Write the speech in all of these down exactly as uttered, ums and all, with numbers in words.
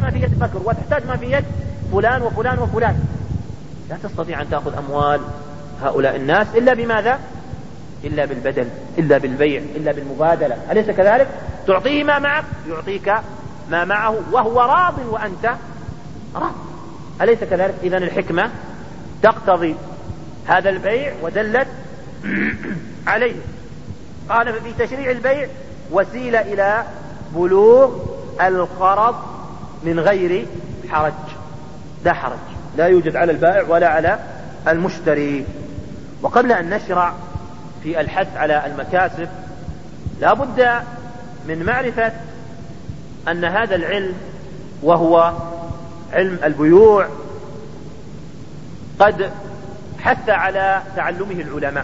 ما في يد بكر وتحتاج ما في يد فلان وفلان وفلان، لا تستطيع أن تأخذ أموال هؤلاء الناس إلا بماذا؟ إلا بالبدل، إلا بالبيع، إلا بالمبادلة. أليس كذلك؟ تعطيه ما معك يعطيك ما معه وهو راض وأنت راض. أليس كذلك؟ إذن الحكمة تقتضي هذا البيع ودلت عليه. قال في تشريع البيع وسيلة إلى بلوغ الغرض من غير حرج، لا حرج، لا يوجد على البائع ولا على المشتري. وقبل أن نشرع في الحث على المكاسب لا بد من معرفة أن هذا العلم وهو علم البيوع قد حث على تعلمه العلماء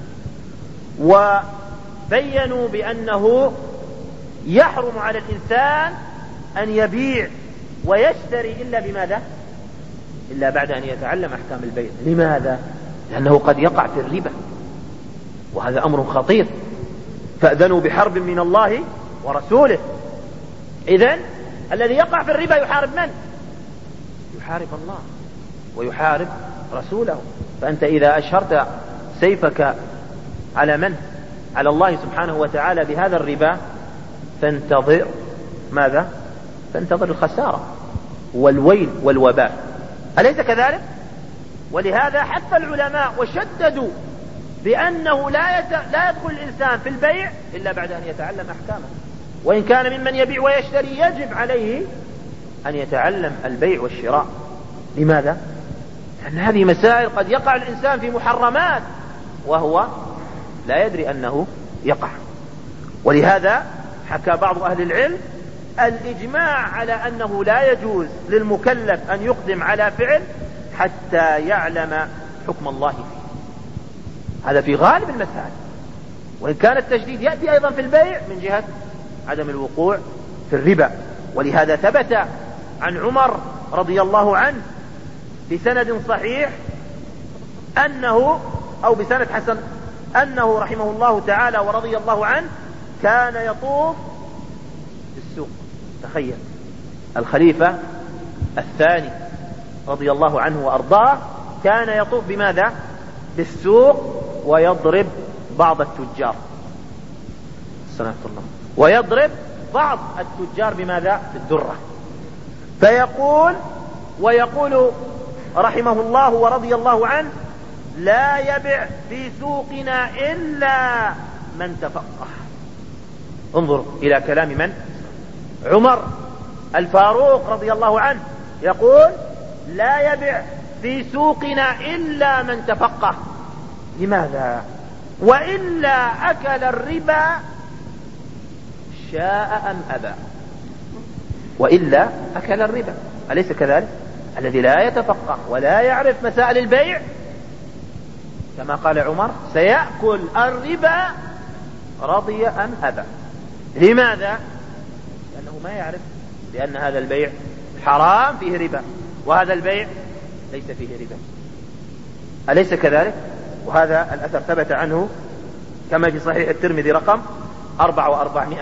وبينوا بأنه يحرم على الإنسان أن يبيع ويشتري إلا بماذا؟ إلا بعد أن يتعلم أحكام البيع. لماذا؟ لأنه قد يقع في الربا، وهذا أمر خطير. فأذنوا بحرب من الله ورسوله. إذن الذي يقع في الربا يحارب من؟ يحارب الله ويحارب رسوله. فأنت إذا أشهرت سيفك على من؟ على الله سبحانه وتعالى بهذا الربا فانتظر ماذا؟ فانتظر الخسارة والويل والوبال. أليس كذلك؟ ولهذا حث العلماء وشددوا بأنه لا يت... لا يدخل الإنسان في البيع إلا بعد أن يتعلم أحكامه. وإن كان ممن يبيع ويشتري يجب عليه أن يتعلم البيع والشراء. لماذا؟ لأن هذه مسائل قد يقع الإنسان في محرمات وهو لا يدري أنه يقع. ولهذا حكى بعض أهل العلم الإجماع على أنه لا يجوز للمكلف أن يقدم على فعل حتى يعلم حكم الله فيه. هذا في غالب المسائل، وإن كان التشديد يأتي أيضا في البيع من جهة عدم الوقوع في الربا. ولهذا ثبت عن عمر رضي الله عنه بسند صحيح أنه أو بسند حسن أنه رحمه الله تعالى ورضي الله عنه كان يطوف في السوق. تخيل الخليفة الثاني رضي الله عنه وأرضاه كان يطوف بماذا؟ بالسوق ويضرب بعض التجار سلامة الله ويضرب بعض التجار بماذا؟ بالدرة. فيقول ويقول رحمه الله ورضي الله عنه لا يبع في سوقنا إلا من تفقه. انظر إلى كلام من؟ عمر الفاروق رضي الله عنه يقول لا يبع في سوقنا إلا من تفقه. لماذا؟ وإلا أكل الربا شاء أم أبى. وإلا أكل الربا. أليس كذلك؟ الذي لا يتفقه ولا يعرف مسائل البيع كما قال عمر سيأكل الربا رضي أم أبى. لماذا؟ لأنه ما يعرف بأن هذا البيع حرام فيه ربا وهذا البيع ليس فيه ربا. أليس كذلك؟ وهذا الأثر ثبت عنه كما في صحيح الترمذي رقم أربعة وأربعمائة.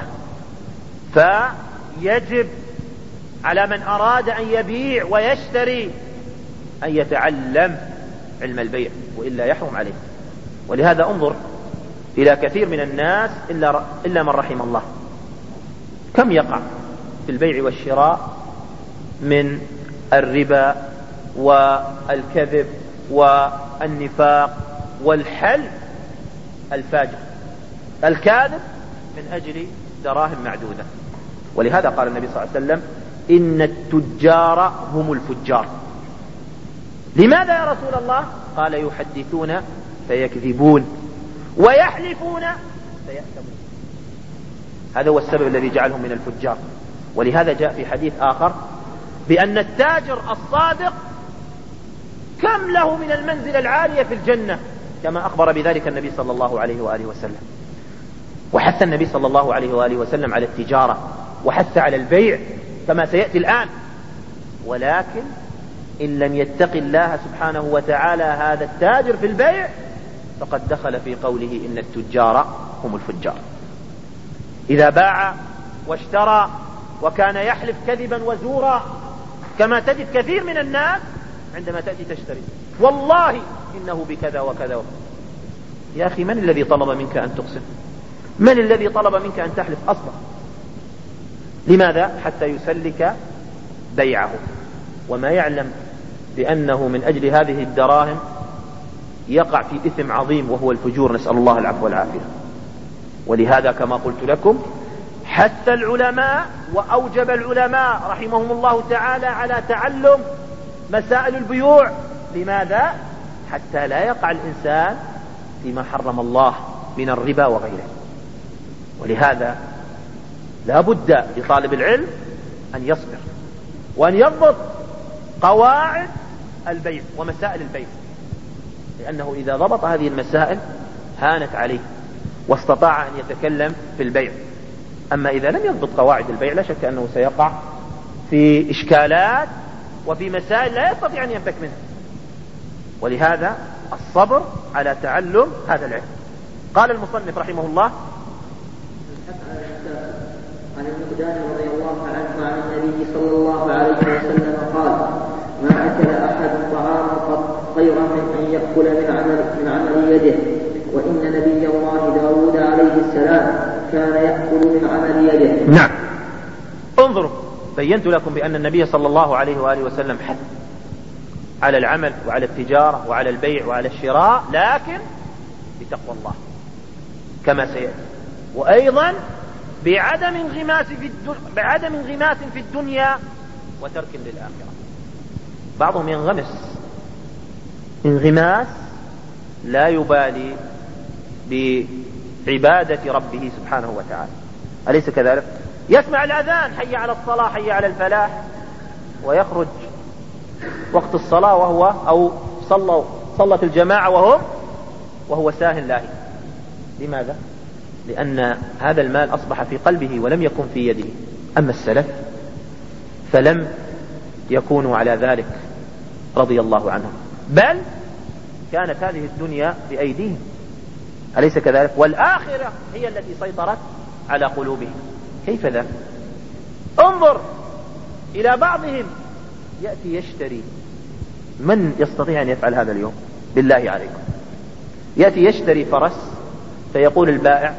فيجب على من أراد أن يبيع ويشتري أن يتعلم علم البيع وإلا يحرم عليه. ولهذا انظر إلى كثير من الناس إلا, إلا من رحم الله كم يقع في البيع والشراء من الربا والكذب والنفاق والحل الفاجر الكاذب من أجل دراهم معدودة. ولهذا قال النبي صلى الله عليه وسلم إن التجار هم الفجار. لماذا يا رسول الله؟ قال يحدثون فيكذبون ويحلفون فيأثمون. هذا هو السبب الذي جعلهم من الفجار. ولهذا جاء في حديث آخر بأن التاجر الصادق كم له من المنزل العالية في الجنة كما أخبر بذلك النبي صلى الله عليه وآله وسلم. وحث النبي صلى الله عليه وآله وسلم على التجارة وحث على البيع كما سيأتي الآن. ولكن إن لم يتق الله سبحانه وتعالى هذا التاجر في البيع فقد دخل في قوله إن التجار هم الفجار. إذا باع واشترى وكان يحلف كذبا وزورا كما تجد كثير من الناس عندما تأتي تشتري والله إنه بكذا وكذا وكذا. يا أخي من الذي طلب منك أن تقسم؟ من الذي طلب منك أن تحلف أصلا؟ لماذا؟ حتى يسلك بيعه، وما يعلم بأنه من أجل هذه الدراهم يقع في إثم عظيم وهو الفجور، نسأل الله العفو والعافية. ولهذا كما قلت لكم حث العلماء وأوجب العلماء رحمهم الله تعالى على تعلم مسائل البيوع. لماذا؟ حتى لا يقع الإنسان فيما حرم الله من الربا وغيره. ولهذا لا بد لطالب العلم أن يصبر وأن يضبط قواعد البيع ومسائل البيع، لأنه إذا ضبط هذه المسائل هانت عليه واستطاع أن يتكلم في البيع. أما إذا لم يضبط قواعد البيع لا شك أنه سيقع في إشكالات وفي مسائل لا يستطيع أن ينفك منها. ولهذا الصبر على تعلم هذا العلم. قال المصنف رحمه الله: عن المقدام رضي الله عنه عن النبي صلى الله عليه وسلم قال: ما أكل أحد طعاما قط خيرا من أن يأكل من عمل, من عمل يده، وإن نبي الله داود عليه السلام كان يأكل من عمل يده. نعم، انظروا، بينت لكم بأن النبي صلى الله عليه وآله وسلم حث على العمل وعلى التجارة وعلى البيع وعلى الشراء، لكن بتقوى الله كما سيأتي، وأيضا بعدم انغماس في الدنيا بعدم انغماس في الدنيا وترك للآخرة. بعضهم ينغمس انغماس لا يبالي بعبادة ربه سبحانه وتعالى، أليس كذلك؟ يسمع الأذان حي على الصلاة حي على الفلاح، ويخرج وقت الصلاة وهو أو صلوا صلت الجماعة وهو وهو ساهن لاهي. لماذا؟ لأن هذا المال أصبح في قلبه ولم يكن في يده. أما السلف فلم يكونوا على ذلك رضي الله عنهم، بل كانت هذه الدنيا بأيديهم، أليس كذلك؟ والآخرة هي التي سيطرت على قلوبهم. كيف ذا؟ انظر إلى بعضهم يأتي يشتري. من يستطيع أن يفعل هذا اليوم بالله عليكم؟ يأتي يشتري فرس فيقول البائع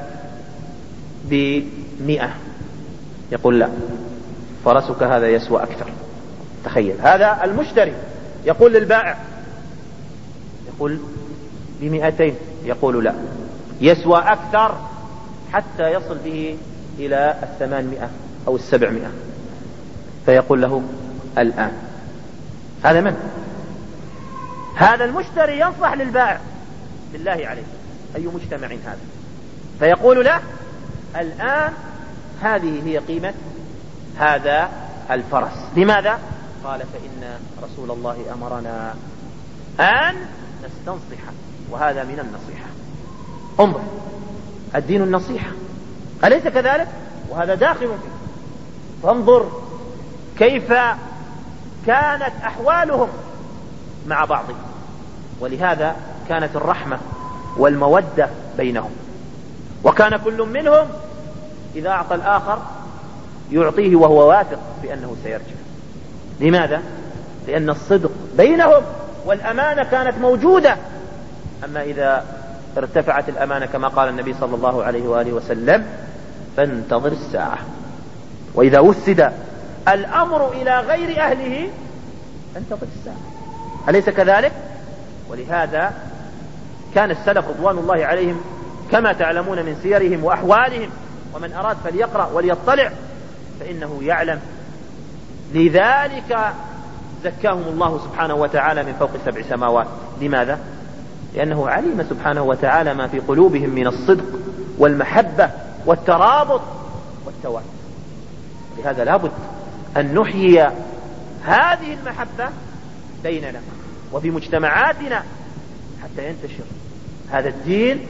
بمئة، يقول لا، فرسك هذا يسوى أكثر. تخيل، هذا المشتري يقول للبائع، يقول بمئتين، يقول لا، يسوى أكثر، حتى يصل به إلى الثمانمائة أو السبعمائة، فيقول له الآن. هذا من؟ هذا المشتري ينصح للبائع بالله عليه، أي مجتمع هذا؟ فيقول له الآن هذه هي قيمة هذا الفرس. لماذا؟ قال فإن رسول الله أمرنا أن نستنصح، وهذا من النصيحة. انظر، الدين النصيحة، أليس كذلك؟ وهذا داخل فيه. فانظر كيف كانت أحوالهم مع بعضهم، ولهذا كانت الرحمة والمودة بينهم، وكان كل منهم إذا أعطى الآخر يعطيه وهو واثق بأنه سيرجع. لماذا؟ لأن الصدق بينهم والأمانة كانت موجودة. أما إذا ارتفعت الأمانة كما قال النبي صلى الله عليه وآله وسلم فانتظر الساعة، وإذا وسد الأمر إلى غير أهله فانتظر الساعة، أليس كذلك؟ ولهذا كان السلف رضوان الله عليهم كما تعلمون من سيرهم وأحوالهم، ومن أراد فليقرأ وليطلع فإنه يعلم. لذلك زكاهم الله سبحانه وتعالى من فوق سبع سماوات. لماذا؟ لأنه علم سبحانه وتعالى ما في قلوبهم من الصدق والمحبة والترابط والتوافق. لهذا لابد أن نحيي هذه المحبة بيننا وفي مجتمعاتنا حتى ينتشر هذا الدين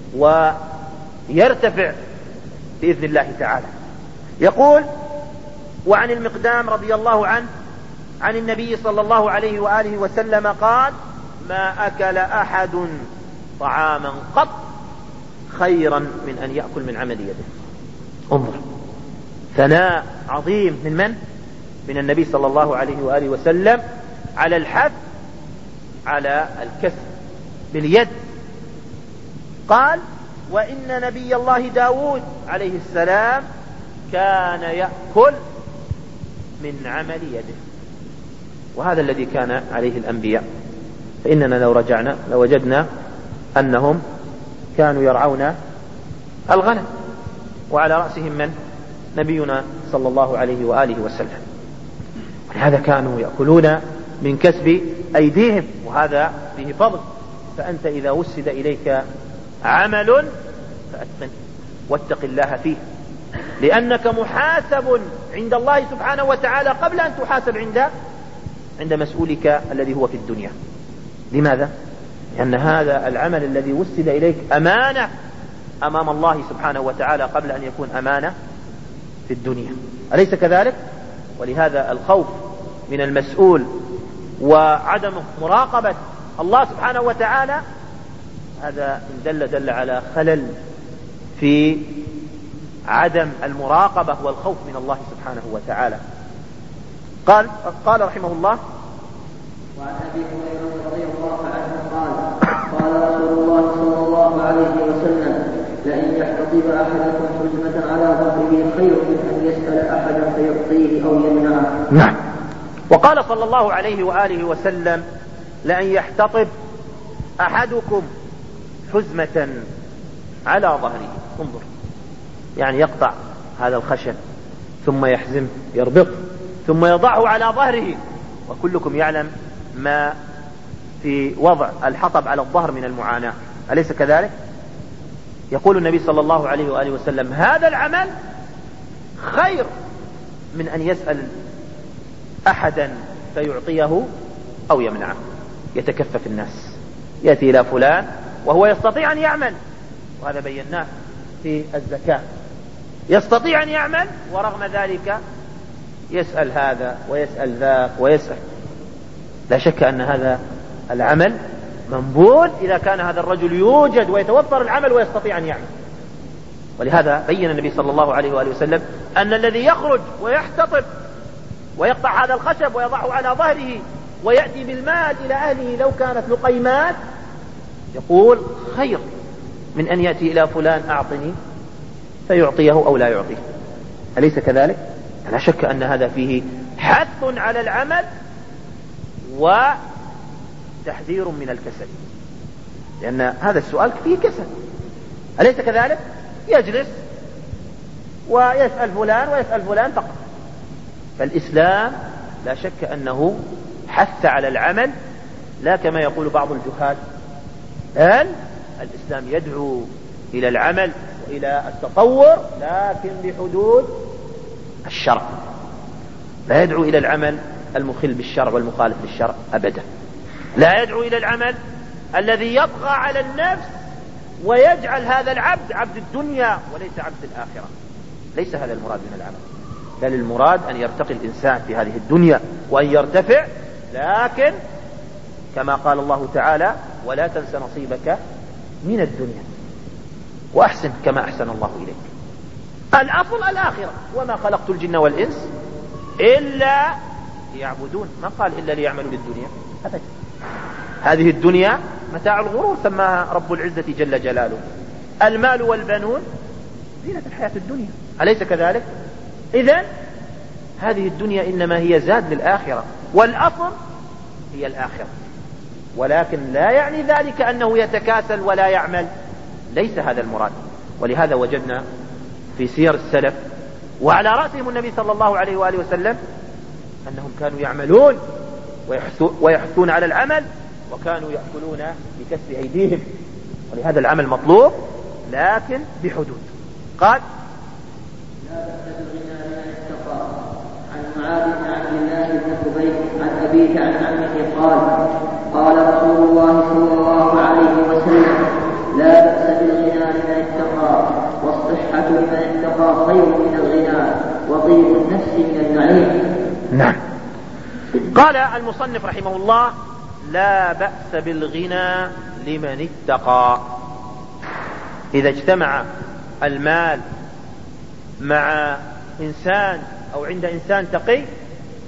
ويرتفع بإذن الله تعالى. يقول: وعن المقدام رضي الله عنه عن النبي صلى الله عليه وآله وسلم قال: ما أكل أحد طعاما قط خيرا من أن يأكل من عمل يده. انظر، ثناء عظيم من من؟ من النبي صلى الله عليه وآله وسلم على الحث على الكسب باليد. قال: وإن نبي الله داود عليه السلام كان يأكل من عمل يده. وهذا الذي كان عليه الأنبياء، فإننا لو رجعنا لوجدنا أنهم كانوا يرعون الغنم، وعلى رأسهم من؟ نبينا صلى الله عليه وآله وسلم. ولهذا كانوا يأكلون من كسب أيديهم، وهذا فيه فضل. فأنت إذا وسد إليك عمل فأتقن واتق الله فيه، لأنك محاسب عند الله سبحانه وتعالى قبل أن تحاسب عند عند مسؤولك الذي هو في الدنيا. لماذا؟ لأن هذا العمل الذي وسد إليك أمانة أمام الله سبحانه وتعالى قبل أن يكون أمانة في الدنيا، أليس كذلك؟ ولهذا الخوف من المسؤول وعدم مراقبة الله سبحانه وتعالى هذا إن دل دل على خلل في عدم المراقبة والخوف من الله سبحانه وتعالى. قال قال رحمه الله: وعن أبي هريرة رضي الله عنه قال: قال رسول الله صلى الله عليه وسلم: لئن يحتطب أحدكم حزمة على ظهره خير من أن يسأل أحدا فيعطيه أو يمنعه. نعم. وقال صلى الله عليه وآله وسلم: لأن يحتطب أحدكم حزمة على ظهره. انظر، يعني يقطع هذا الخشب ثم يحزم يربط ثم يضعه على ظهره، وكلكم يعلم ما في وضع الحطب على الظهر من المعاناة، أليس كذلك؟ يقول النبي صلى الله عليه وآله وسلم: هذا العمل خير من أن يسأل أحدا فيعطيه أو يمنعه. يتكفف الناس، يأتي إلى فلان وهو يستطيع أن يعمل، وهذا بيناه في الزكاة، يستطيع أن يعمل ورغم ذلك يسأل هذا ويسأل ذاك ويسأل. لا شك أن هذا العمل منبوذ إذا كان هذا الرجل يوجد ويتوفر العمل ويستطيع أن يعمل. ولهذا بين النبي صلى الله عليه وآله وسلم أن الذي يخرج ويحتطب ويقطع هذا الخشب ويضعه على ظهره ويأتي بالمال إلى أهله لو كانت لقيمات، يقول خير من أن يأتي إلى فلان أعطني فيعطيه أو لا يعطيه، أليس كذلك؟ لا شك أن هذا فيه حث على العمل وتحذير من الكسل، لأن هذا السؤال فيه كسل، أليس كذلك؟ يجلس ويسأل فلان ويسأل فلان فقط. فالإسلام لا شك أنه حث على العمل، لا كما يقول بعض الجهال، بل الإسلام يدعو إلى العمل وإلى التطور لكن بحدود الشرع، لا يدعو إلى العمل المخل بالشرع والمخالف للشرع أبدا، لا يدعو إلى العمل الذي يطغى على النفس ويجعل هذا العبد عبد الدنيا وليس عبد الآخرة، ليس هذا المراد من العمل، بل المراد أن يرتقي الإنسان في هذه الدنيا وأن يرتفع، لكن كما قال الله تعالى: ولا تنس نصيبك من الدنيا وأحسن كما أحسن الله إليك. الأصل الآخرة، وما خلقت الجن والإنس إلا ليعبدون، ما قال إلا ليعملوا للدنيا أبدا. هذه الدنيا متاع الغرور سماها رب العزة جل جلاله، المال والبنون زينة الحياة الدنيا، أليس كذلك؟ إذن هذه الدنيا إنما هي زاد للآخرة، والأصل هي الآخرة، ولكن لا يعني ذلك أنه يتكاسل ولا يعمل، ليس هذا المراد. ولهذا وجدنا في سير السلف وعلى رأسهم النبي صلى الله عليه وآله وسلم أنهم كانوا يعملون ويحثون على العمل، وكانوا يأكلون بكسب أيديهم، ولهذا العمل مطلوب لكن بحدود. قال: لا بأس بالغنى لمن اتقى. عن معاذ بن عبد الله بن خبيب عن أبيه عن عمه قال: قال رسول الله صلى الله عليه وسلم: لا بأس بالغنى لمن اتقى، والصحة لمن اتقى خير من الغنى، وطيب النفس من النعيم. نعم. قال المصنف رحمه الله: لا بأس بالغنى لمن اتقى. إذا اجتمع المال مع إنسان أو عند إنسان تقي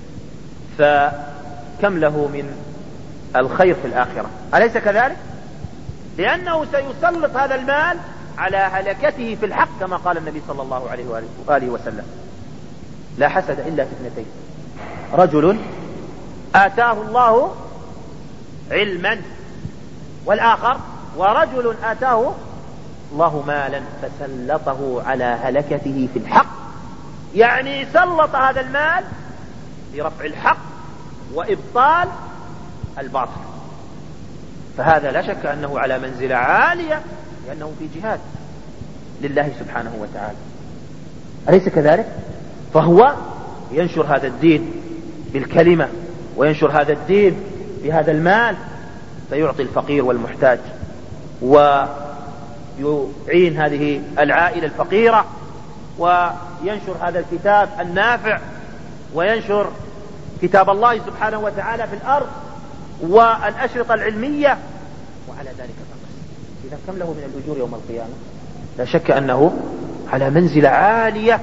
فكم له من الخير في الآخرة، أليس كذلك؟ لأنه سيسلط هذا المال على هلكته في الحق كما قال النبي صلى الله عليه وآله وسلم: لا حسد إلا في اثنتين، رجل آتاه الله علما، والآخر ورجل آتاه الله مالا فسلطه على هلكته في الحق. يعني سلط هذا المال في رفع الحق وإبطال الباطل، فهذا لا شك أنه على منزلة عالية لأنه في جهاد لله سبحانه وتعالى، أليس كذلك؟ فهو ينشر هذا الدين بالكلمة وينشر هذا الدين بهذا المال، فيعطي الفقير والمحتاج ويعين هذه العائلة الفقيرة، وينشر هذا الكتاب النافع، وينشر كتاب الله سبحانه وتعالى في الأرض والأشرطة العلمية، وعلى ذلك فقط. إذا كم له من الأجور يوم القيامة؟ لا شك أنه على منزلة عالية.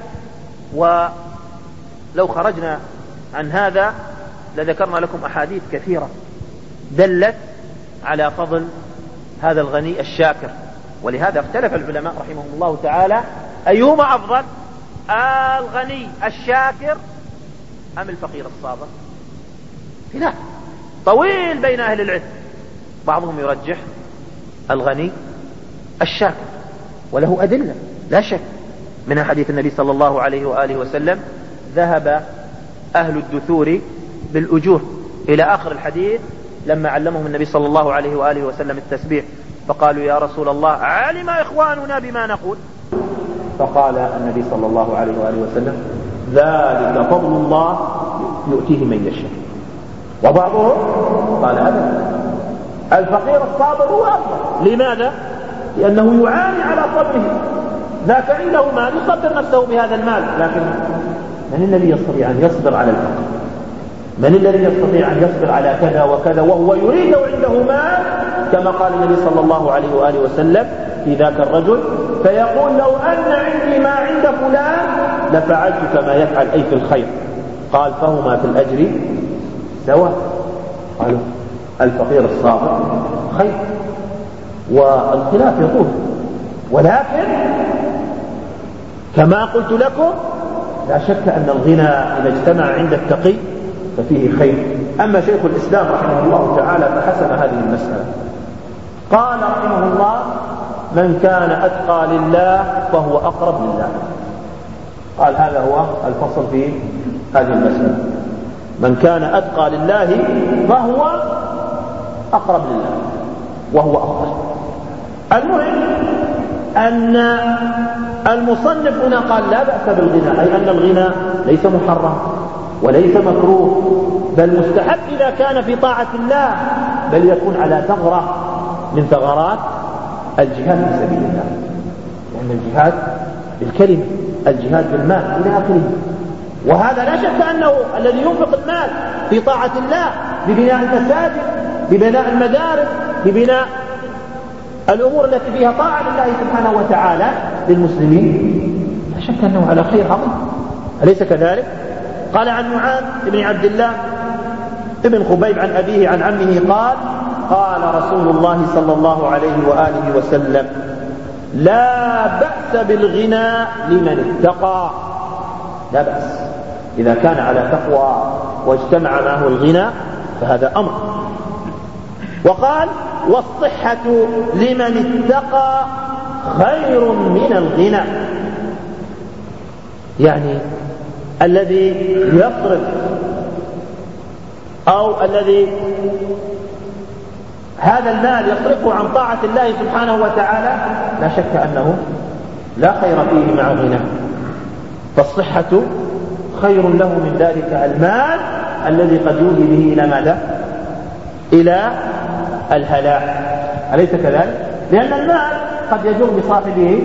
ولو خرجنا عن هذا لذكرنا لكم أحاديث كثيرة دلت على فضل هذا الغني الشاكر، ولهذا اختلف العلماء رحمهم الله تعالى أيهما أفضل، الغني الشاكر أم الفقير الصابر؟ خلاف طويل بين أهل العلم، بعضهم يرجح الغني الشاكر وله أدلة لا شك، من حديث النبي صلى الله عليه وآله وسلم: ذهب أهل الدثور بالأجور، إلى آخر الحديث لما علمهم النبي صلى الله عليه وآله وسلم التسبيح، فقالوا: يا رسول الله علم إخواننا بما نقول، فقال النبي صلى الله عليه وآله وسلم: ذلك فضل الله يؤتيه من يشاء. وبعضهم قال: أبدا، الفقير الصابر هو أفضل. لماذا؟ لأنه يعاني على صبره، ذاك عنده مال يصبر نفسه بهذا المال، لكن من الذي يستطيع أن يصبر على الفقر؟ من الذي يستطيع أن يصبر على كذا وكذا وهو يريد عنده مال؟ كما قال النبي صلى الله عليه وآله وسلم في ذاك الرجل: فيقول: لو أن عندي ما عند فلان لفعلت كما يفعل أي في الخير. قال: فهما في الأجر سواء. قالوا: الفقير الصابر خير. والخلاف يطول، ولكن كما قلت لكم لا شك أن الغنى إذا اجتمع عند التقي ففيه خير. أما شيخ الإسلام رحمه الله تعالى فحسم هذه المسألة، قال رحمه الله: من كان أتقى لله فهو أقرب لله. قال هذا هو الفصل في هذه المسألة: من كان أتقى لله فهو أقرب لله وهو أفضل. المهم أن المصنف هنا قال لا بأس بالغنى، أي أن الغنى ليس محرم وليس مكروه، بل مستحب إذا كان في طاعة الله، بل يكون على ثغرة من ثغرات الجهاد في سبيل الله، لأن يعني الجهاد بالكلمة، الجهاد بالمال إلى آخره. وهذا لا شك أنه الذي ينفق المال في طاعة الله ببناء المساجد، ببناء المدارس، ببناء الأمور التي فيها طاعة لله سبحانه وتعالى للمسلمين، لا شك أنه على خير عظيم، أليس كذلك؟ قال عن معاذ بن عبد الله ابن خبيب عن أبيه عن عمه قال: قال رسول الله صلى الله عليه وآله وسلم: لا بأس بالغنى لمن اتقى. لا بأس إذا كان على تقوى واجتمع معه الغنى فهذا أمر. وقال: والصحة لمن اتقى خير من الغنى. يعني الذي يصرف أو الذي هذا المال يصرفه عن طاعة الله سبحانه وتعالى لا شك أنه لا خير فيه مع غنى، فالصحة خير له من ذلك المال الذي قد يؤدي به إلى ماذا؟ إلى الهلاك، أليس كذلك؟ لأن المال قد يجر بصاحبه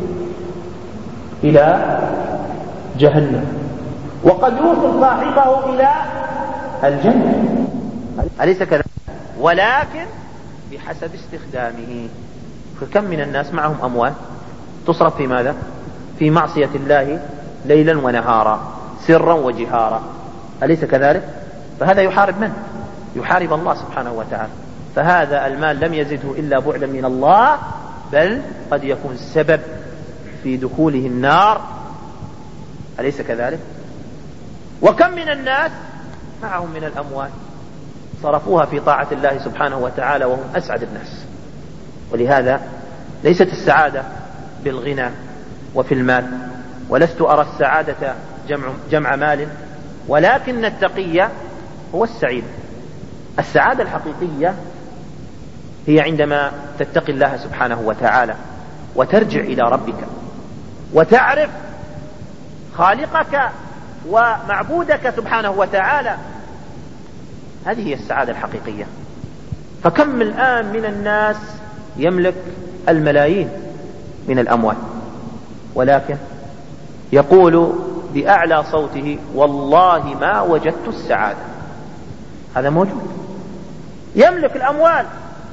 إلى جهنم، وقد يوصل صاحبه إلى الجنة، أليس كذلك؟ ولكن بحسب استخدامه. فكم من الناس معهم أموال تصرف في ماذا؟ في معصية الله ليلا ونهارا، سرا وجهارا، أليس كذلك؟ فهذا يحارب من؟ يحارب الله سبحانه وتعالى. فهذا المال لم يزده إلا بعدا من الله، بل قد يكون سبب في دخوله النار. أليس كذلك؟ وكم من الناس معهم من الأموال صرفوها في طاعة الله سبحانه وتعالى وهم أسعد الناس. ولهذا ليست السعادة بالغنى وفي المال، ولست أرى السعادة جمع, جمع مال، ولكن التقي هو السعيد. السعادة الحقيقية هي عندما تتقي الله سبحانه وتعالى وترجع إلى ربك وتعرف خالقك ومعبودك سبحانه وتعالى. هذه هي السعادة الحقيقية. فكم الآن من الناس يملك الملايين من الأموال، ولكن يقول بأعلى صوته والله ما وجدت السعادة. هذا موجود، يملك الأموال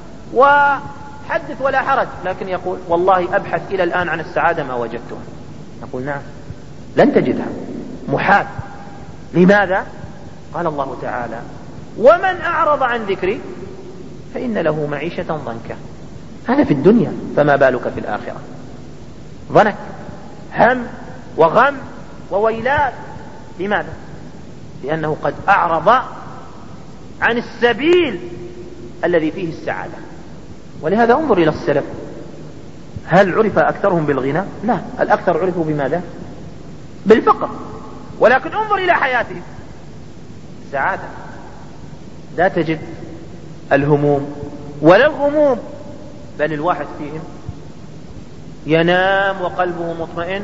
وحدث ولا حرج، لكن يقول والله أبحث إلى الآن عن السعادة ما وجدتها. نقول نعم، لن تجدها، محال. لماذا؟ قال الله تعالى ومن أعرض عن ذكري فإن له معيشة ضنكا. هذا في الدنيا، فما بالك في الآخرة؟ ضنك، هم وغم وويلات. لماذا؟ لأنه قد أعرض عن السبيل الذي فيه السعادة. ولهذا انظر إلى السلف، هل عرف أكثرهم بالغنى؟ لا، الأكثر عرفوا بماذا؟ بالفقر. ولكن انظر إلى حياتهم، سعادة، لا تجد الهموم ولا الغموم، بل الواحد فيهم ينام وقلبه مطمئن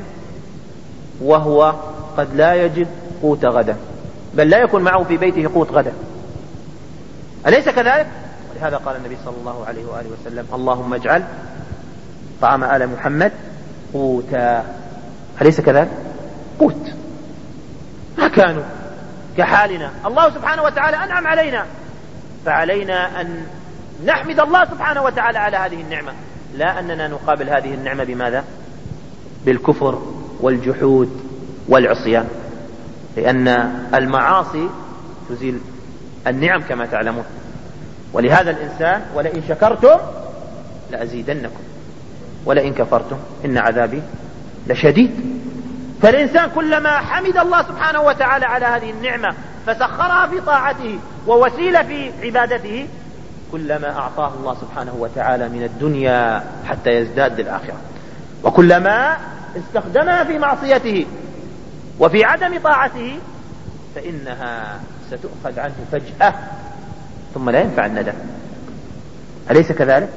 وهو قد لا يجد قوت غدا، بل لا يكون معه في بيته قوت غدا. أليس كذلك؟ ولهذا قال النبي صلى الله عليه وآله وسلم اللهم اجعل طعام آل محمد قوتا. أليس كذلك؟ قوت. ما كانوا كحالنا، الله سبحانه وتعالى أنعم علينا، فعلينا أن نحمد الله سبحانه وتعالى على هذه النعمة، لا أننا نقابل هذه النعمة بماذا؟ بالكفر والجحود والعصيان، لأن المعاصي تزيل النعم كما تعلمون. ولهذا الإنسان ولئن شكرتم لأزيدنكم ولئن كفرتم إن عذابي لشديد. فالإنسان كلما حمد الله سبحانه وتعالى على هذه النعمة فسخرها في طاعته ووسيلة في عبادته، كلما أعطاه الله سبحانه وتعالى من الدنيا حتى يزداد للآخرة. وكلما استخدمها في معصيته وفي عدم طاعته فإنها ستؤخذ عنه فجأة ثم لا ينفع الندم. أليس كذلك؟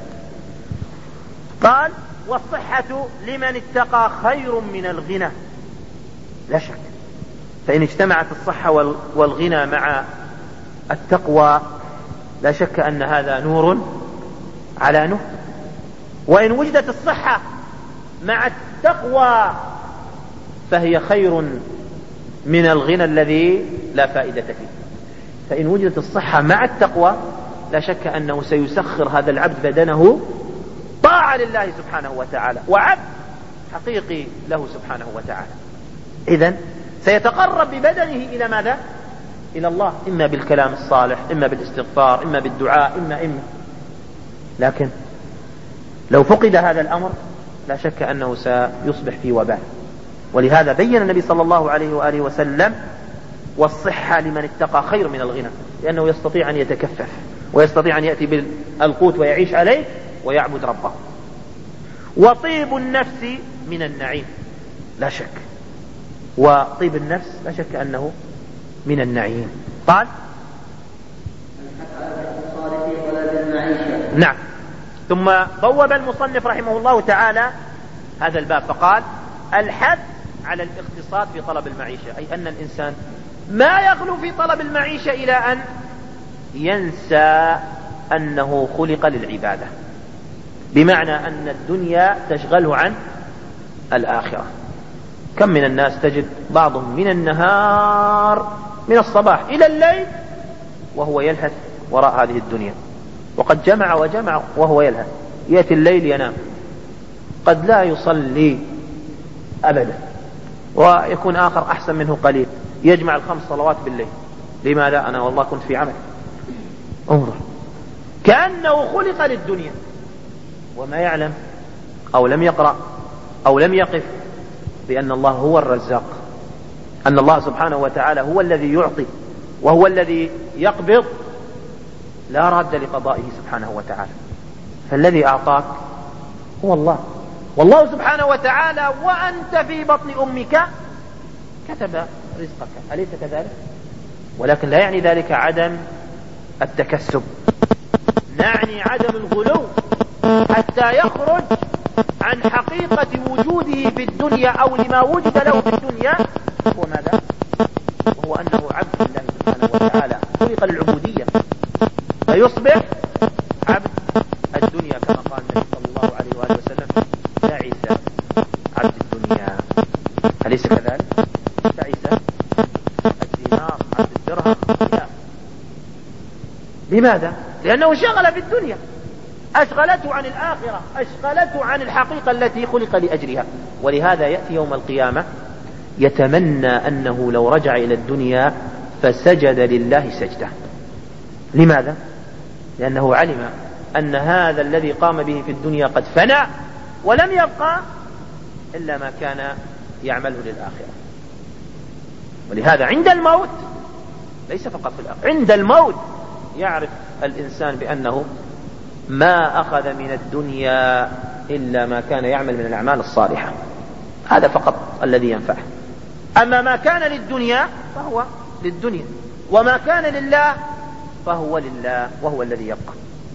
قال والصحة لمن اتقى خير من الغنى. لا شك، فإن اجتمعت الصحة والغنى مع التقوى لا شك أن هذا نور على نور. وإن وجدت الصحة مع التقوى فهي خير من الغنى الذي لا فائدة فيه. فإن وجدت الصحة مع التقوى لا شك أنه سيسخر هذا العبد بدنه طاعة لله سبحانه وتعالى، وعبد حقيقي له سبحانه وتعالى. إذن سيتقرب ببدنه إلى ماذا؟ إلى الله، إما بالكلام الصالح، إما بالاستغفار، إما بالدعاء، إما إما لكن لو فقد هذا الأمر لا شك أنه سيصبح في وبال. ولهذا بين النبي صلى الله عليه وآله وسلم والصحة لمن اتقى خير من الغنى، لأنه يستطيع أن يتكفف ويستطيع أن يأتي بالقوت ويعيش عليه ويعبد ربه. وطيب النفس من النعيم، لا شك، وطيب النفس لا شك أنه من النعيم. قال نعم. ثم بوب المصنف رحمه الله تعالى هذا الباب فقال الحث على الاقتصاد في طلب المعيشة، أي أن الإنسان ما يغلو في طلب المعيشة إلى أن ينسى أنه خلق للعبادة، بمعنى أن الدنيا تشغله عن الآخرة. كم من الناس تجد بعضهم من النهار من الصباح إلى الليل وهو يلهث وراء هذه الدنيا، وقد جمع وجمع وهو يلهث، يأتي الليل ينام، قد لا يصلي أبدا، ويكون آخر أحسن منه قليل يجمع الخمس صلوات بالليل، لماذا؟ أنا والله كنت في عمل. انظر، كأنه خلق للدنيا وما يعلم أو لم يقرأ أو لم يقف بأن الله هو الرزاق، أن الله سبحانه وتعالى هو الذي يعطي وهو الذي يقبض، لا راد لقضائه سبحانه وتعالى. فالذي أعطاك هو الله، والله سبحانه وتعالى وأنت في بطن أمك كتب رزقك، أليس كذلك؟ ولكن لا يعني ذلك عدم التكسب، نعني عدم الغلو حتى يخرج عن حقيقة وجوده في الدنيا أو لما وجد له في الدنيا، هو ماذا؟ وهو أنه عبد الله سبحانه وتعالى، خلق للعبودية، فيصبح عبد الدنيا كما قال النبي صلى الله عليه وآله وسلم: تعس عبد الدنيا. أليس كذلك؟ تعس الدينار عبد الدرهم. لماذا؟ لأنه شغل في الدنيا، أشغلته عن الآخرة، أشغلته عن الحقيقة التي خلق لأجلها. ولهذا يأتي يوم القيامة يتمنى أنه لو رجع إلى الدنيا فسجد لله سجدة. لماذا؟ لأنه علم أن هذا الذي قام به في الدنيا قد فنى ولم يبقى إلا ما كان يعمله للآخرة. ولهذا عند الموت، ليس فقط في الآخرة، عند الموت يعرف الإنسان بأنه ما أخذ من الدنيا إلا ما كان يعمل من الأعمال الصالحة، هذا فقط الذي ينفعه. أما ما كان للدنيا فهو للدنيا، وما كان لله فهو لله، وهو الذي يبقى.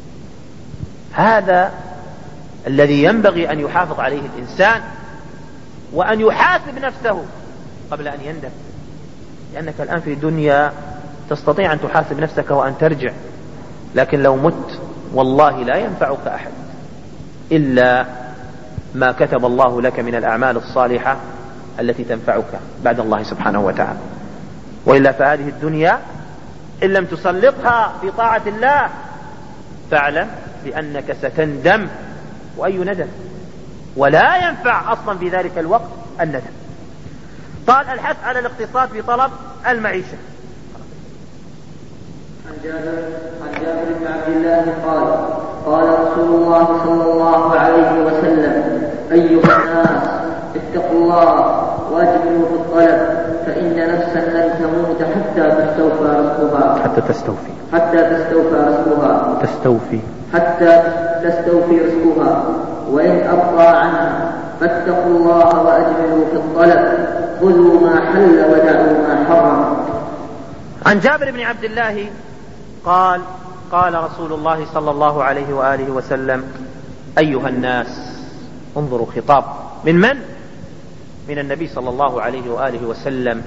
هذا الذي ينبغي أن يحافظ عليه الإنسان، وأن يحاسب نفسه قبل أن يندم. لأنك الآن في الدنيا تستطيع أن تحاسب نفسك وأن ترجع، لكن لو مت والله لا ينفعك أحد إلا ما كتب الله لك من الأعمال الصالحة التي تنفعك بعد الله سبحانه وتعالى. وإلا فهذه الدنيا إن لم تسلطها في طاعة الله فاعلم بأنك ستندم، وأي ندم، ولا ينفع أصلا في ذلك الوقت الندم. قال: الحث على الاقتصاد في طلب المعيشة. عن جابر عن جابر بن عبد الله قال: قال رسول الله صلى الله عليه وسلم: أيها الناس اتقوا الله واجملوا في الطلب، فإن نفسا لن تموت حتى تستوفى رزقها حتى تستوفي حتى تستوفى رزقها تستوفي حتى تستوفي رزقها، وإن أبقى عنها فاتقوا الله وأجملوا في الطلب، خذوا ما حل ودعوا ما حرم. عن جابر بن عبد الله قال: قال رسول الله صلى الله عليه وآله وسلم: أيها الناس. انظروا خطاب من من؟ من النبي صلى الله عليه وآله وسلم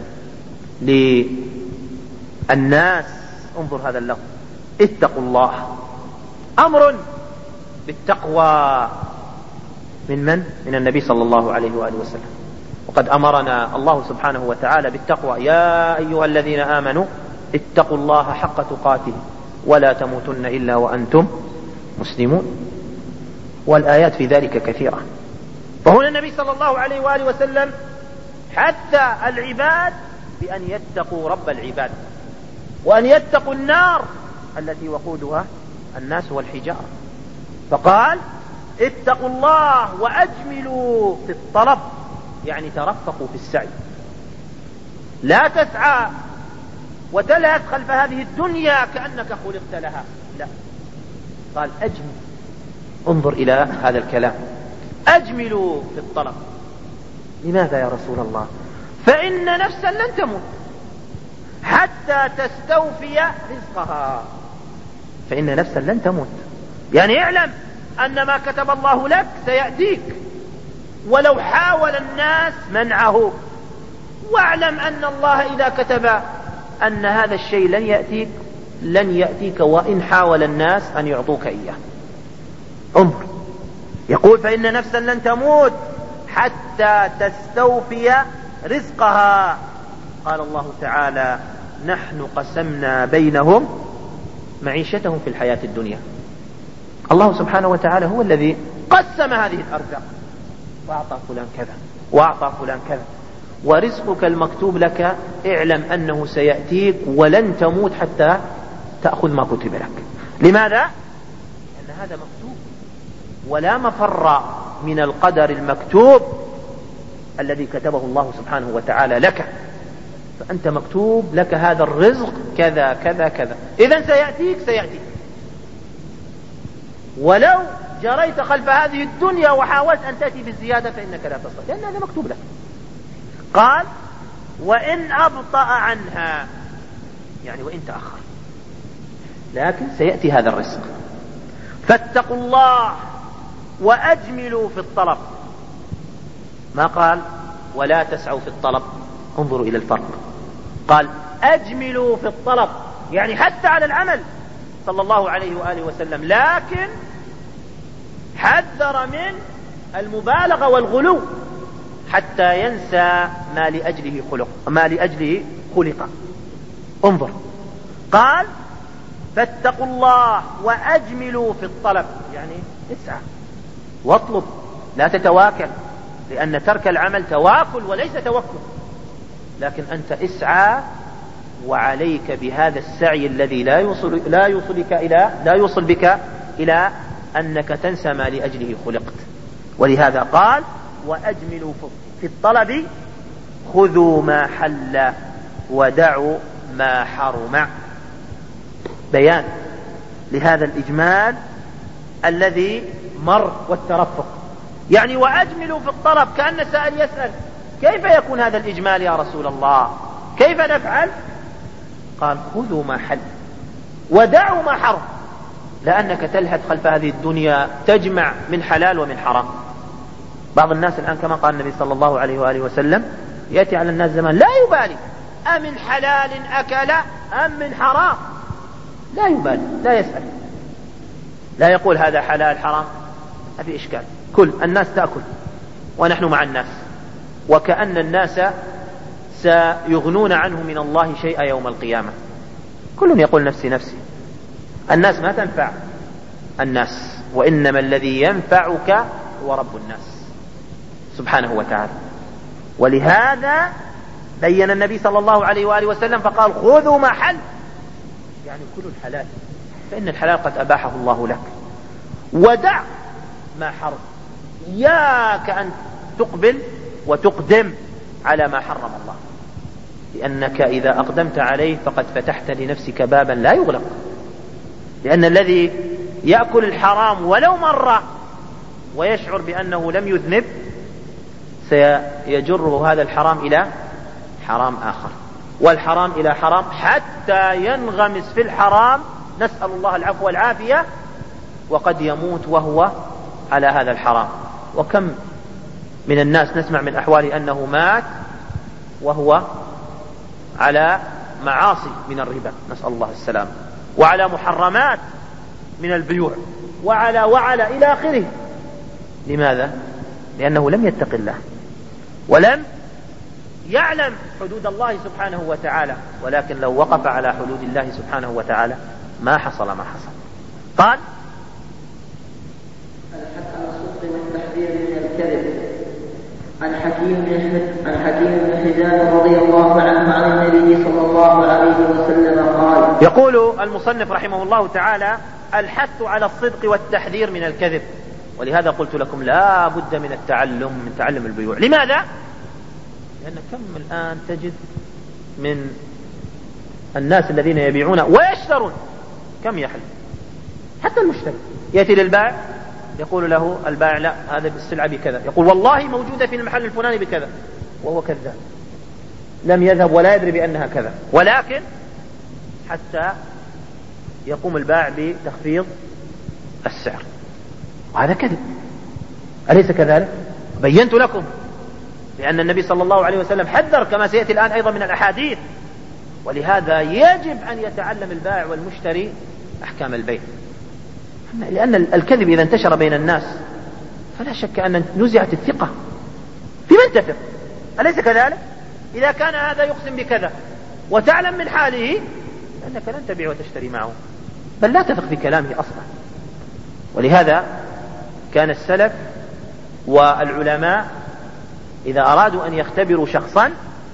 للناس. انظر هذا اللفظ: اتقوا الله، أمر بالتقوى. من من؟ من النبي صلى الله عليه وآله وسلم. وقد أمرنا الله سبحانه وتعالى بالتقوى: يا أيها الذين آمنوا اتقوا الله حق تقاته ولا تموتن إلا وأنتم مسلمون. والآيات في ذلك كثيرة. فهنا النبي صلى الله عليه وآله وسلم حتى العباد بأن يتقوا رب العباد، وأن يتقوا النار التي وقودها الناس والحجارة. فقال: اتقوا الله وأجملوا في الطلب، يعني ترفقوا في السعي، لا تسعى وتلهث خلف هذه الدنيا كأنك خلقت لها، لا. قال: أجمل. انظر إلى هذا الكلام: أجملوا في الطلب. لماذا يا رسول الله؟ فإن نفسا لن تموت حتى تستوفي رزقها. فإن نفسا لن تموت، يعني اعلم أن ما كتب الله لك سيأتيك ولو حاول الناس منعه، واعلم أن الله إذا كتب أن هذا الشيء لن يأتيك لن يأتيك وإن حاول الناس أن يعطوك إياه. انظر، يقول: فإن نفسا لن تموت حتى تستوفي رزقها. قال الله تعالى: نحن قسمنا بينهم معيشتهم في الحياة الدنيا. الله سبحانه وتعالى هو الذي قسم هذه الأرزاق، وأعطى فلان كذا وأعطى فلان كذا. ورزقك المكتوب لك اعلم أنه سيأتيك ولن تموت حتى تأخذ ما كتب لك. لماذا؟ لأن هذا مكتوب، ولا مفر من القدر المكتوب الذي كتبه الله سبحانه وتعالى لك. فأنت مكتوب لك هذا الرزق كذا كذا كذا، إذن سيأتيك سيأتيك. ولو جريت خلف هذه الدنيا وحاولت أن تأتي بالزيادة فإنك لا تصل، لأن هذا مكتوب لك. قال وإن أبطأ عنها، يعني وإن تأخر، لكن سيأتي هذا الرزق. فاتقوا الله وأجملوا في الطلب، ما قال ولا تسعوا في الطلب، انظروا إلى الفرق. قال أجملوا في الطلب، يعني حتى على العمل صلى الله عليه وآله وسلم، لكن حذر من المبالغة والغلو حتى ينسى ما لأجله خلق ما لأجله خلق. انظر، قال فاتقوا الله وأجملوا في الطلب، يعني اسعى واطلب، لا تتواكل، لأن ترك العمل تواكل وليس توكل، لكن أنت اسعى وعليك بهذا السعي الذي لا يوصل لا يوصلك إلى لا يوصل بك إلى أنك تنسى ما لأجله خلقت. ولهذا قال وأجملوا في الطلب خذوا ما حل ودعوا ما حرم. بيان لهذا الإجمال الذي مر والترفق، يعني وأجملوا في الطلب، كأن سائل يسأل كيف يكون هذا الإجمال يا رسول الله، كيف نفعل؟ قال خذوا ما حل ودعوا ما حرم، لأنك تلهث خلف هذه الدنيا تجمع من حلال ومن حرام. بعض الناس الآن كما قال النبي صلى الله عليه وآله وسلم يأتي على الناس زمان لا يبالي أمن حلال أكل أم من حرام، لا يبالي، لا يسأل، لا يقول هذا حلال حرام، ما في إشكال، كل الناس تأكل ونحن مع الناس، وكأن الناس سيغنون عنه من الله شيئا يوم القيامة. كل يقول نفسي نفسي، الناس ما تنفع الناس، وإنما الذي ينفعك هو رب الناس سبحانه وتعالى. ولهذا بين النبي صلى الله عليه وآله وسلم فقال خذوا ما حل، يعني كل الحلال، فإن الحلال قد أباحه الله لك، ودع ما حرم، إياك أن تقبل وتقدم على ما حرم الله، لأنك إذا أقدمت عليه فقد فتحت لنفسك بابا لا يغلق، لأن الذي يأكل الحرام ولو مرة ويشعر بأنه لم يذنب سيجره هذا الحرام إلى حرام آخر، والحرام إلى حرام، حتى ينغمس في الحرام، نسأل الله العفو والعافية، وقد يموت وهو على هذا الحرام. وكم من الناس نسمع من أحوال أنه مات وهو على معاصي من الربا، نسأل الله السلام، وعلى محرمات من البيوع، وعلى وعلى إلى آخره. لماذا؟ لأنه لم يتق الله ولم يعلم حدود الله سبحانه وتعالى، ولكن لو وقف على حدود الله سبحانه وتعالى ما حصل ما حصل. قال الحث على الصدق والتحذير من الكذب. عن حكيم بن عن حكيم بن حزام رضي الله عنه عن النبي صلى الله عليه وسلم قال، يقول المصنف رحمه الله تعالى الحث على الصدق والتحذير من الكذب. ولهذا قلت لكم لا بد من التعلم من تعلم البيوع. لماذا؟ لأن كم الآن تجد من الناس الذين يبيعون ويشترون، كم يحل، حتى المشتري يأتي للبائع يقول له البائع لا هذا بالسلعة بكذا، يقول والله موجودة في المحل الفلاني بكذا، وهو كذاب، لم يذهب ولا يدري بأنها كذا، ولكن حتى يقوم البائع بتخفيض السعر، وهذا كذب، أليس كذلك؟ بينت لكم، لأن النبي صلى الله عليه وسلم حذر كما سيأتي الآن أيضا من الأحاديث. ولهذا يجب أن يتعلم البائع والمشتري أحكام البيع، لأن الكذب إذا انتشر بين الناس فلا شك أن نزعت الثقة في من تثق، أليس كذلك؟ إذا كان هذا يقسم بكذا وتعلم من حاله أنك لن تبيع وتشتري معه، بل لا تثق بكلامه أصلا. ولهذا كان السلف والعلماء إذا أرادوا أن يختبروا شخصا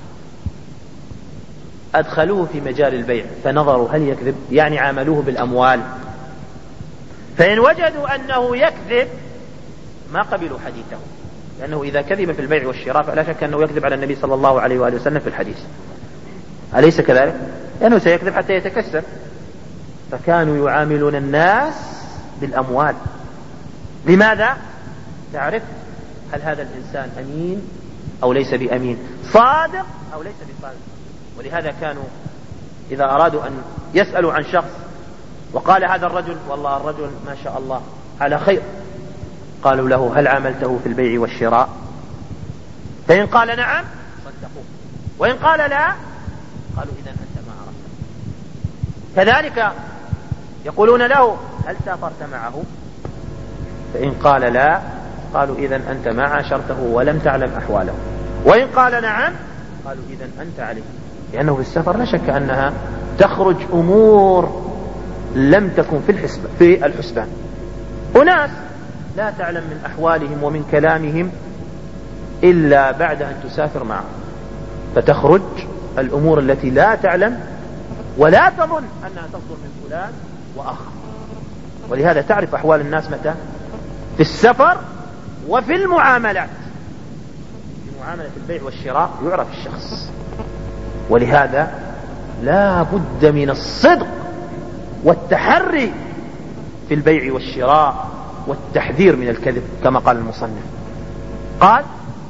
أدخلوه في مجال البيع فنظروا هل يكذب، يعني عاملوه بالأموال، فإن وجدوا أنه يكذب ما قبلوا حديثه، لأنه إذا كذب في البيع والشراء فلا شك أنه يكذب على النبي صلى الله عليه وآله وسلم في الحديث، أليس كذلك؟ لأنه سيكذب حتى يتكسر. فكانوا يعاملون الناس بالأموال. لماذا؟ تعرف هل هذا الإنسان أمين أو ليس بأمين، صادق أو ليس بصادق. ولهذا كانوا إذا أرادوا أن يسألوا عن شخص وقال هذا الرجل والله الرجل ما شاء الله على خير، قالوا له هل عاملته في البيع والشراء؟ فإن قال نعم صدقوه، وإن قال لا قالوا إذن أنت ما عرفت. كذلك يقولون له هل سافرت معه؟ فإن قال لا قالوا إذن أنت ما عاشرته ولم تعلم أحواله، وإن قال نعم قالوا إذن أنت عليه، لأنه في السفر لا شك أنها تخرج أمور لم تكن في الحسبان في الحسبان. أناس لا تعلم من أحوالهم ومن كلامهم إلا بعد أن تسافر معهم، فتخرج الأمور التي لا تعلم ولا تظن أنها تصدر من فلان وآخر. ولهذا تعرف أحوال الناس متى؟ في السفر وفي المعاملات. في معاملة البيع والشراء يعرف الشخص. ولهذا لا بد من الصدق والتحري في البيع والشراء والتحذير من الكذب كما قال المصنف. قال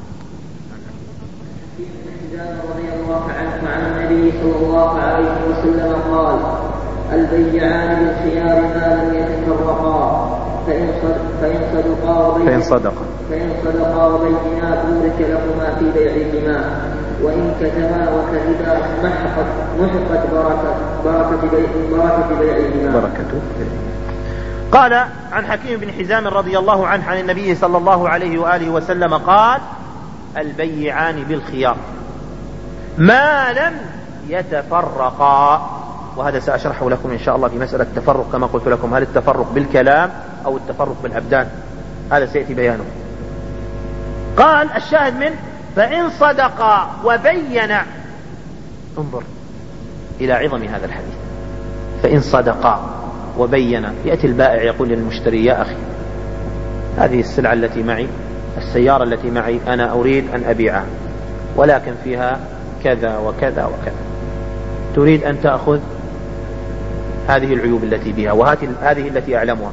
رضي الله عنه عن النبي صلى الله عليه وسلم قال البيعان بالخيار ما لم يتفرقا فإن صدقا فإن صدقا فإن صدقا وبينا بورك لهما في بيعهما، وإن كتما وكذبا محقت محقت بركة بركة بركة بيعهما. بركته. قال عن حكيم بن حزام رضي الله عنه عن النبي صلى الله عليه وآله وسلم قال البيعان بالخيار ما لم يتفرقا. وهذا سأشرحه لكم إن شاء الله في مسألة التفرق كما قلت لكم، هل التفرق بالكلام أو التفرق بالأبدان، هذا سيأتي بيانه. قال الشاهد من فإن صدقا وبينا، انظر إلى عظم هذا الحديث، فإن صدقا وبينا. يأتي البائع يقول للمشتري يا أخي هذه السلعة التي معي، السيارة التي معي أنا أريد أن أبيعها ولكن فيها كذا وكذا وكذا، تريد أن تأخذ هذه العيوب التي بها وهذه التي أعلمها،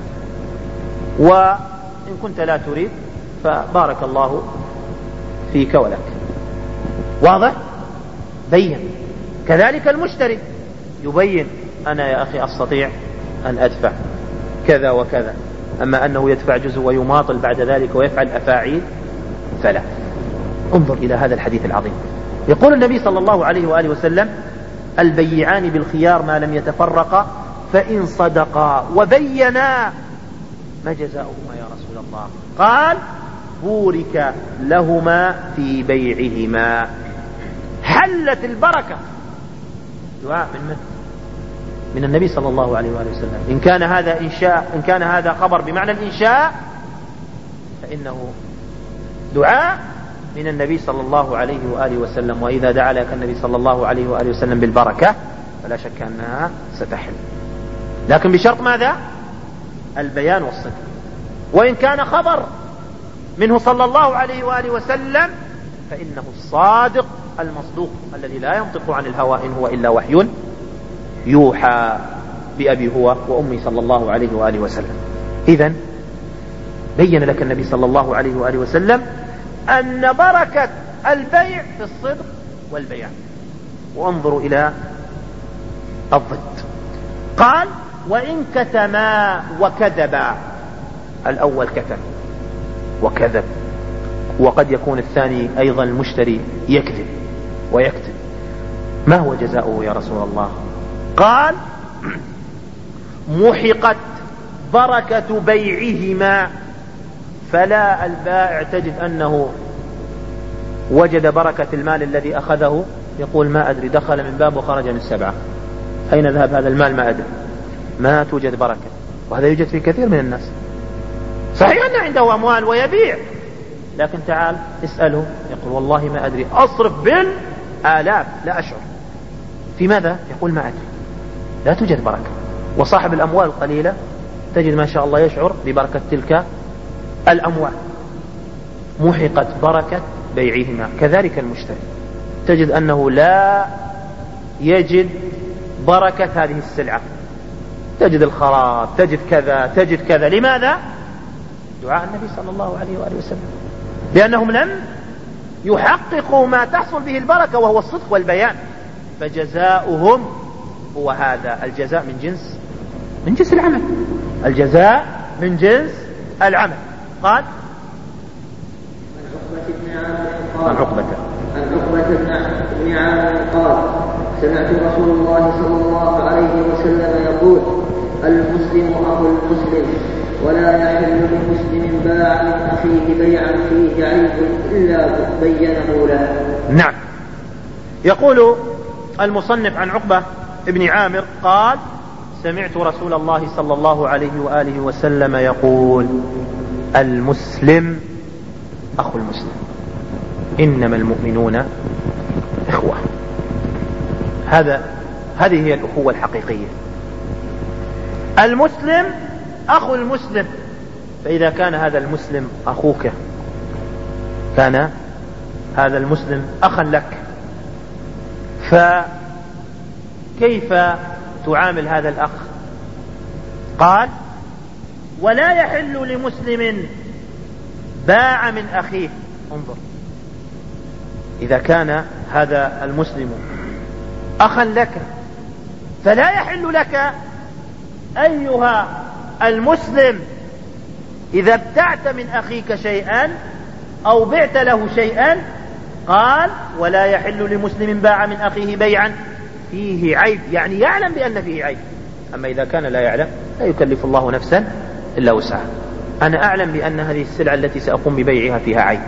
وإن كنت لا تريد فبارك الله فيك ولك. واضح؟ بين. كذلك المشتري يبين أنا يا أخي أستطيع أن أدفع كذا وكذا، أما أنه يدفع جزء ويماطل بعد ذلك ويفعل أفاعيل فلا. انظر إلى هذا الحديث العظيم. يقول النبي صلى الله عليه وآله وسلم البيعان بالخيار ما لم يتفرقا فإن صدقا وبينا ما جزاؤهما يا رسول الله؟ قال بورك لهما في بيعهما. حلت البركة. دعاء من من؟ من النبي صلى الله عليه وآله وسلم. إن كان هذا إنشاء، إن كان هذا خبر بمعنى الإنشاء فإنه دعاء من النبي صلى الله عليه وآله وسلم، وإذا دعا لك النبي صلى الله عليه وآله وسلم بالبركة فلا شك أنها ستحل، لكن بشرط ماذا؟ البيان والصدق. وإن كان خبر منه صلى الله عليه وآله وسلم فإنه الصادق المصدوق الذي لا ينطق عن الهوى إن هو إلا وحي يوحى بأبي هو وأمي صلى الله عليه وآله وسلم. إذن بين لك النبي صلى الله عليه وآله وسلم أن بركة البيع في الصدق والبيان. وانظروا إلى الضد. قال وإن كتما وكذبا. الأول كتم وكذب، وقد يكون الثاني أيضا المشتري يكذب ويكتب، ما هو جزاؤه يا رسول الله؟ قال محقت بركة بيعهما. فلا البائع تجد أنه وجد بركة المال الذي أخذه يقول ما أدري دخل من باب وخرج من سبعة، أين ذهب هذا المال ما أدري، ما توجد بركة. وهذا يوجد في كثير من الناس. صحيح أن عنده أموال ويبيع، لكن تعال اسأله يقول والله ما أدري، أصرف بالآلاف لا أشعر. في ماذا؟ يقول ما أدري. لا توجد بركة. وصاحب الأموال القليلة تجد ما شاء الله يشعر ببركة تلك الأموال، محقت بركة بيعهما. كذلك المشتري تجد أنه لا يجد بركة هذه السلعة، تجد الخراب، تجد كذا، تجد كذا. لماذا؟ دعاء النبي صلى الله عليه وآله وسلم، لأنهم لم يحققوا ما تحصل به البركة وهو الصدق والبيان. فجزاؤهم هو هذا الجزاء من جنس من جنس العمل، الجزاء من جنس العمل. قال عن عقبة عن عقبة بن عامر قال سمعت رسول الله صلى الله عليه وسلم يقول المسلم أخو المسلم ولا يحل لمسلم باع من أخيه بيعا فيه عيب إلا بينه له. نعم. يقول المصنف عن عقبة بن عامر قال سمعت رسول الله صلى الله عليه وآله وسلم يقول المسلم أخو المسلم إنما المؤمنون إخوة. هذا هذه هي الأخوة الحقيقية. المسلم أخو المسلم، فإذا كان هذا المسلم أخوك كان هذا المسلم أخا لك، فكيف تعامل هذا الأخ؟ قال ولا يحل لمسلم باع من أخيه. انظر، إذا كان هذا المسلم أخا لك فلا يحل لك أيها المسلم إذا ابتعت من أخيك شيئا أو بعت له شيئا. قال ولا يحل لمسلم باع من أخيه بيعا فيه عيب، يعني يعلم بأن فيه عيب. أما إذا كان لا يعلم لا يكلف الله نفسا إلا وسعها. أنا أعلم بأن هذه السلعة التي سأقوم ببيعها فيها عيب.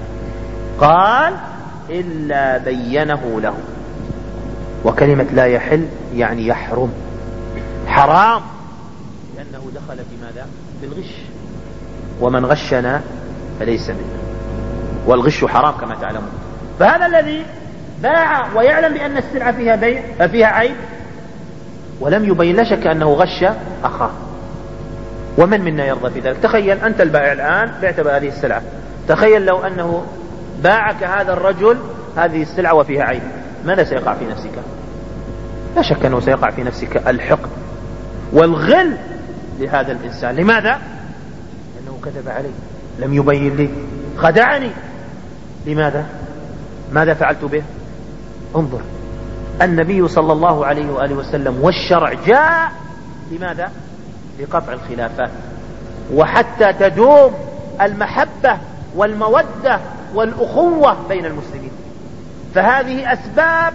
قال إلا بينه له. وكلمة لا يحل يعني يحرم، حرام، لأنه دخل في ماذا؟ بالغش، ومن غشنا فليس منا، والغش حرام كما تعلمون. فهذا الذي باع ويعلم بأن السلعة فيها بيع فيها عيب ولم يبين، لا شك أنه غش أخاه. ومن منا يرضى في ذلك؟ تخيل أنت البائع الآن بعت بهذه السلعة، تخيل لو أنه باعك هذا الرجل هذه السلعة وفيها عيب، ماذا سيقع في نفسك؟ لا شك أنه سيقع في نفسك الحقد والغل لهذا الإنسان. لماذا؟ لأنه كذب علي، لم يبين لي، خدعني. لماذا؟ ماذا فعلت به؟ انظر، النبي صلى الله عليه وآله وسلم والشرع جاء لماذا؟ لقطع الخلافات، وحتى تدوم المحبة والمودة والأخوة بين المسلمين. فهذه أسباب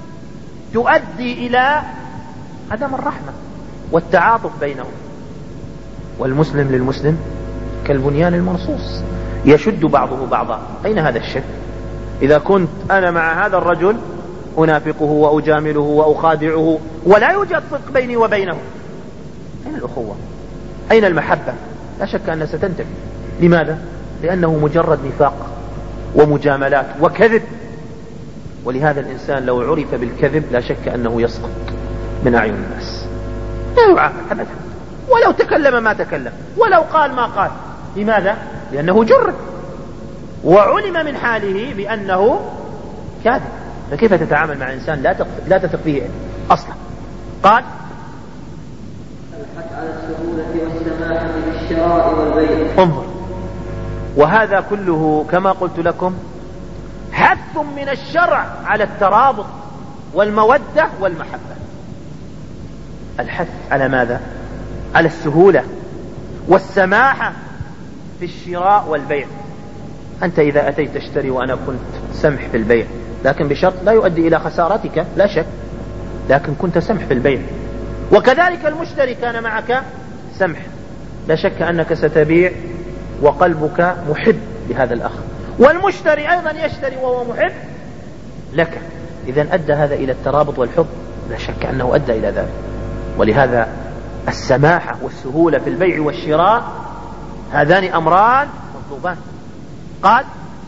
تؤدي إلى عدم الرحمة والتعاطف بينهم. والمسلم للمسلم كالبنيان المرصوص يشد بعضه بعضا. أين هذا الشك؟ إذا كنت أنا مع هذا الرجل أنافقه وأجامله وأخادعه ولا يوجد صدق بيني وبينه، أين الأخوة؟ أين المحبة؟ لا شك أنها ستنتهي. لماذا؟ لأنه مجرد نفاق ومجاملات وكذب. ولهذا الإنسان لو عرف بالكذب لا شك أنه يسقط من أعين الناس، لا يعامل أبدا، ولو تكلم ما تكلم، ولو قال ما قال. لماذا؟ لأنه جرب وعلم من حاله بأنه كاذب. فكيف تتعامل مع إنسان لا لا تثق فيه أصلا؟ قال الحث على السهولة والسماحة في الشراء والبيع. انظر، وهذا كله كما قلت لكم حث من الشرع على الترابط والمودة والمحبة. الحث على ماذا؟ على السهولة والسماحة في الشراء والبيع. أنت إذا أتيت تشتري وأنا كنت سمح في البيع، لكن بشرط لا يؤدي إلى خسارتك لا شك، لكن كنت سمح في البيع. وكذلك المشتري كان معك سمح، لا شك أنك ستبيع وقلبك محب لهذا الأخ، والمشتري أيضا يشتري وهو محب لك. إذن أدى هذا إلى الترابط والحب، لا شك أنه أدى إلى ذلك. ولهذا السماحة والسهولة في البيع والشراء هذان أمران مطلوبان. قال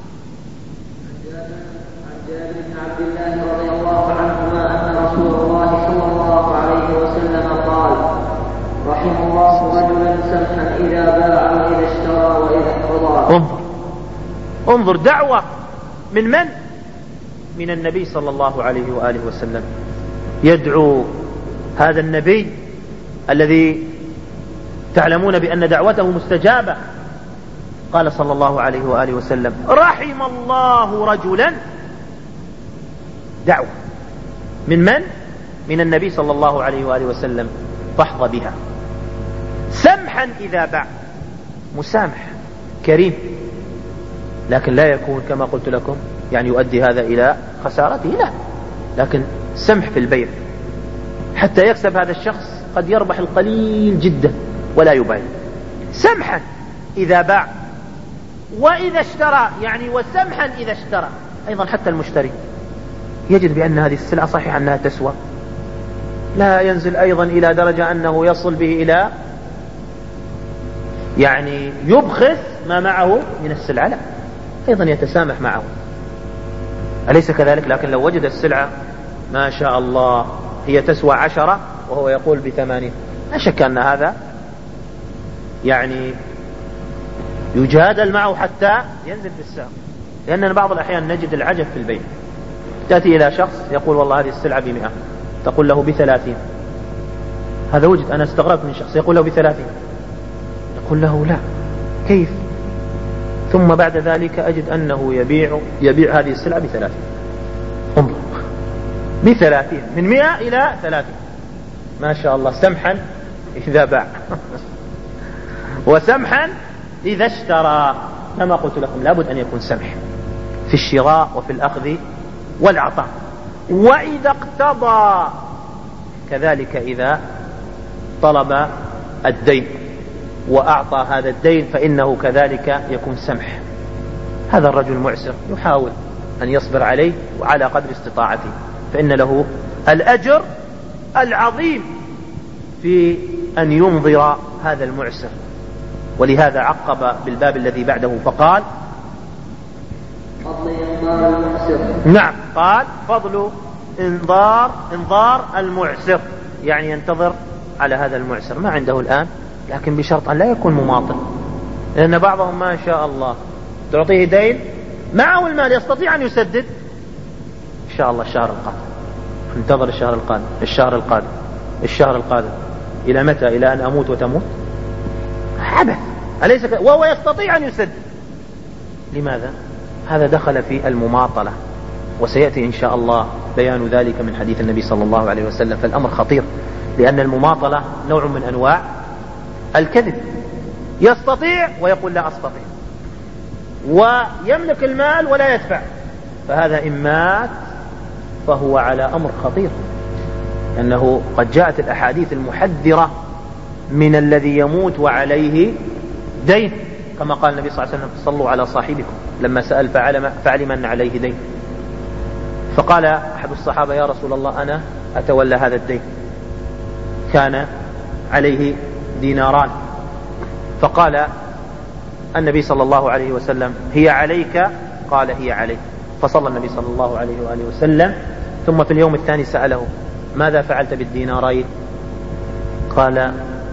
عن جابر بن عبد الله رضي الله عنهما أن رسول الله صلى الله عليه وسلم قال رحم الله رجلا سمحا إذا باع وإذا اشترى وإذا اقتضى. انظر انظر دعوة من من؟ من النبي صلى الله عليه وآله وسلم. يدعو هذا النبي الذي تعلمون بأن دعوته مستجابة. قال صلى الله عليه وآله وسلم رحم الله رجلا. دعوة من من؟ من النبي صلى الله عليه وآله وسلم. فاحظى بها. سمحا إذا باع، مسامح كريم، لكن لا يكون كما قلت لكم يعني يؤدي هذا إلى خسارته، لا، لكن سمح في البيع حتى يكسب هذا الشخص، قد يربح القليل جدا ولا يبالي. سمحا إذا باع وإذا اشترى، يعني وسمحا إذا اشترى أيضا. حتى المشتري يجد بأن هذه السلعة صحيح أنها تسوى، لا ينزل أيضا إلى درجة أنه يصل به إلى يعني يبخس ما معه من السلعة، لا، أيضا يتسامح معه، أليس كذلك؟ لكن لو وجد السلعة ما شاء الله هي تسوى عشرة وهو يقول بثمانين، لا شك أن هذا يعني يجادل معه حتى ينزل في السعر. لأننا بعض الأحيان نجد العجب في البيع، تأتي إلى شخص يقول والله هذه السلعة بمئة، تقول له بثلاثين. هذا وجد، أنا استغربت من شخص يقول له بثلاثين، يقول له لا، كيف؟ ثم بعد ذلك أجد أنه يبيع يبيع هذه السلعة بثلاثين. انظر، بثلاثين، من مئة إلى ثلاثين، ما شاء الله. سمحا إذا باع وسمحا إذا اشترى. كما قلت لكم لابد أن يكون سمح في الشراء وفي الأخذ والعطاء. وإذا اقتضى كذلك، إذا طلب الدين وأعطى هذا الدين فإنه كذلك يكون سمح. هذا الرجل معسر يحاول أن يصبر عليه وعلى قدر استطاعته، فإن له الأجر العظيم في أن ينظر هذا المعسر. ولهذا عقب بالباب الذي بعده فقال فضل إنظار المعسر. نعم، قال فضل انظار انظار المعسر، يعني ينتظر على هذا المعسر، ما عنده الآن، لكن بشرط أن لا يكون مماطل، لأن بعضهم ما شاء الله تعطيه دين معه المال يستطيع أن يسدد، إن شاء الله الشهر القادم، انتظر الشهر القادم الشهر القادم الشهر القادم إلى متى؟ إلى أن أموت وتموت؟ عبث، أليس كذلك؟ وهو يستطيع أن يسدد. لماذا؟ هذا دخل في المماطلة، وسيأتي إن شاء الله بيان ذلك من حديث النبي صلى الله عليه وسلم. فالأمر خطير، لأن المماطلة نوع من أنواع الكذب. يستطيع ويقول لا أستطيع، ويملك المال ولا يدفع، فهذا إن مات فهو على أمر خطير، لأنه قد جاءت الأحاديث المحذرة من الذي يموت وعليه دين، كما قال النبي صلى الله عليه وسلم صلوا على صاحبكم لما سأل فعلم, فعلم أن عليه دين، فقال أحد الصحابة يا رسول الله أنا أتولى هذا الدين، كان عليه ديناران، فقال النبي صلى الله عليه وسلم هي عليك؟ قال هي عليك، فصلى النبي صلى الله عليه وآله وسلم. ثم في اليوم الثاني سأله ماذا فعلت بالدينارين؟ قال